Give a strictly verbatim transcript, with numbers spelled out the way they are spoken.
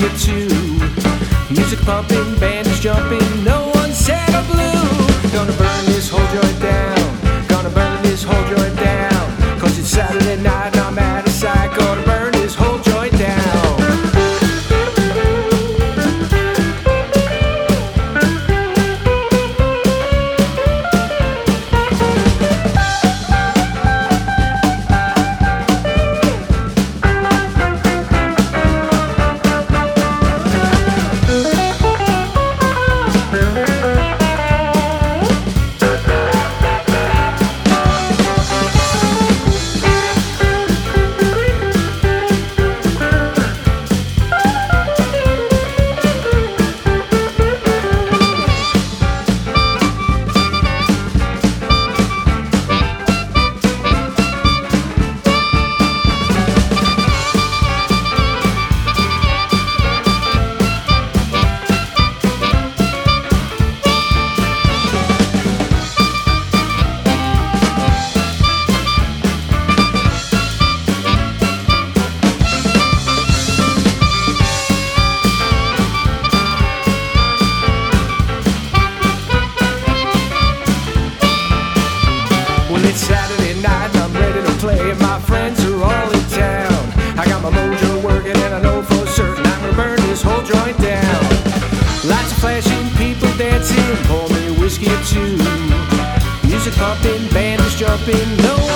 whiskey or two. Music pumping, band is jumping, no one said a blue. Gonna burn this whole joint down, gonna burn this whole joint down. Cause it's Saturday night and I'm out of sight. Gonna burn this whole joint down. It's Saturday night and I'm ready to play. My friends are all in town. I got my mojo working and I know for certain I'm gonna burn this whole joint down. Lights are flashing, people dancing, pour me a whiskey or two. Music pumping, band is jumping, no